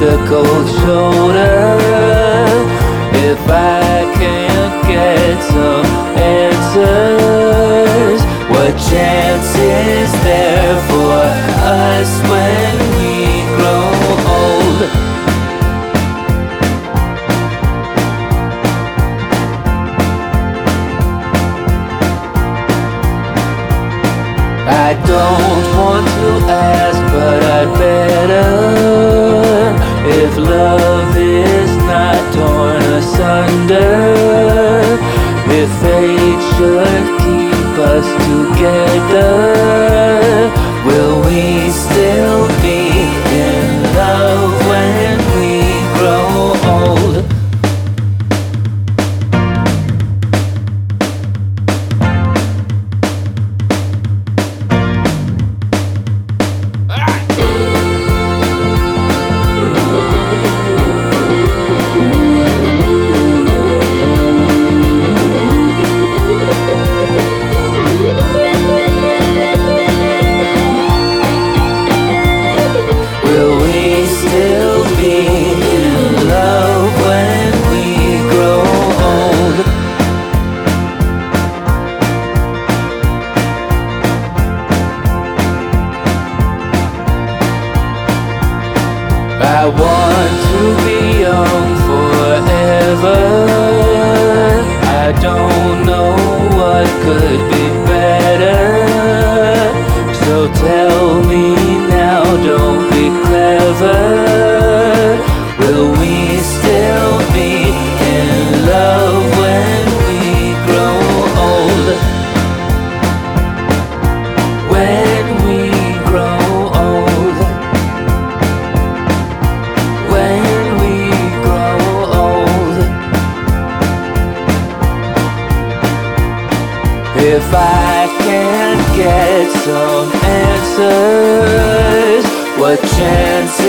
a cold shoulder. If I can't get some answers, what chance is there for us when we grow old? I don't want to ask, but I'd better. If love is not torn asunder, if fate should keep us together, will we still be in love when we grow old? Will we still be in love when we grow old? I want to be young forever. I don't know what could be better. So tell me now, don't be clever. Will we still be in love when we grow old? When we grow old. When we grow old. If I can't get some answers, what chance